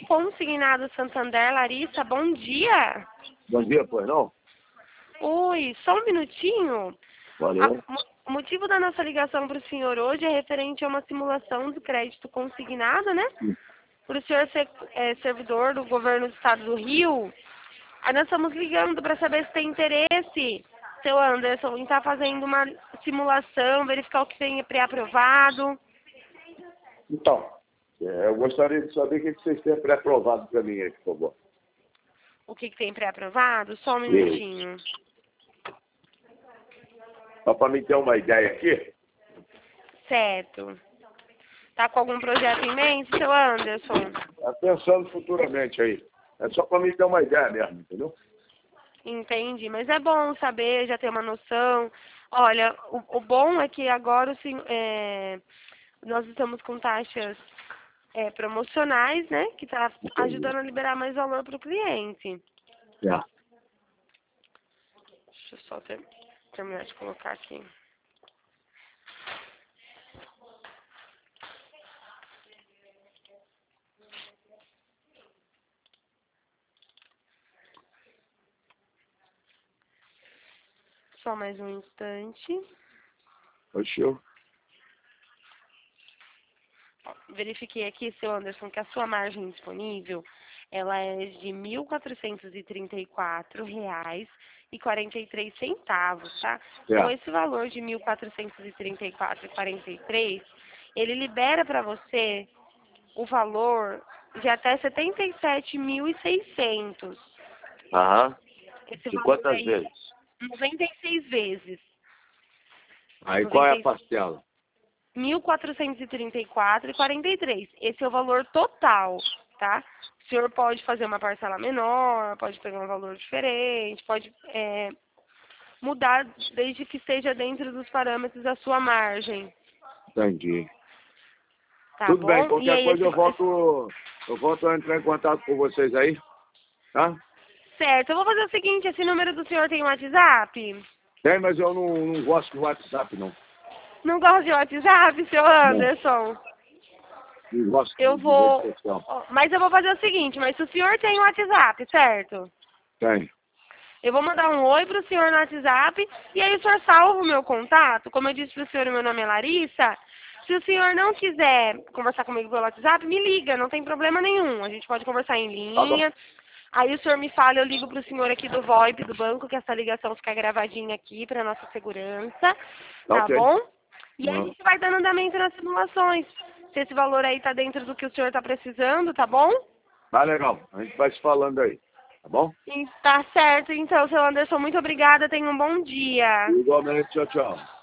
Consignado Santander, Larissa, bom dia. Bom dia, pois não? Oi, só um minutinho. Valeu. O motivo da nossa ligação para o senhor hoje é referente a uma simulação do crédito consignado, né? Por o senhor ser servidor do governo do estado do Rio. Aí nós estamos ligando para saber se tem interesse, seu Anderson, em estar fazendo uma simulação, verificar o que tem pré-aprovado. Então, eu gostaria de saber o que vocês têm pré-aprovado para mim aí, por favor. O que tem pré-aprovado? Só um minutinho. Só para me ter uma ideia aqui. Certo. Tá com algum projeto em mente, seu Anderson? Tá pensando futuramente aí. É só para me ter uma ideia mesmo, entendeu? Entendi, mas é bom saber, já ter uma noção. Olha, o bom é que agora nós estamos com taxas promocionais, né? Que está ajudando a liberar mais valor para o cliente. Já. Deixa eu só terminar de colocar aqui. Só mais um instante. Oxi. Verifiquei aqui, seu Anderson, que a sua margem disponível, ela é de R$ 1.434,43, tá? Então, esse valor de R$ 1.434,43, ele libera para você o valor de até 77.600. Aham. Esse De valor quantas aí, vezes? 96 vezes. Aí qual é a parcela? R$ 1.434,43. Esse é o valor total, tá? O senhor pode fazer uma parcela menor, pode pegar um valor diferente, pode mudar desde que esteja dentro dos parâmetros da sua margem. Entendi. Tá Tudo bom? bem, E qualquer aí, coisa eu volto a entrar em contato com vocês aí, tá? Certo, eu vou fazer o seguinte, esse número do senhor tem um WhatsApp? Tem, mas eu não gosto do WhatsApp, não. Não gosta de WhatsApp, seu Anderson? Não gosto Eu de vou... rede social. Mas eu vou fazer o seguinte, mas se o senhor tem um WhatsApp, certo? Tem. Eu vou mandar um oi pro senhor no WhatsApp e aí o senhor salva o meu contato. Como eu disse pro senhor, o meu nome é Larissa. Se o senhor não quiser conversar comigo pelo WhatsApp, me liga, não tem problema nenhum. A gente pode conversar em linha. Aí o senhor me fala, eu ligo pro senhor aqui do VoIP do banco, que essa ligação fica gravadinha aqui para nossa segurança. Tá bom? E aí a gente vai dando andamento nas simulações. Se esse valor aí tá dentro do que o senhor tá precisando, tá bom? Tá legal. A gente vai se falando aí. Tá bom? Tá certo, então, seu Anderson, muito obrigada. Tenha um bom dia. Igualmente. Tchau, tchau.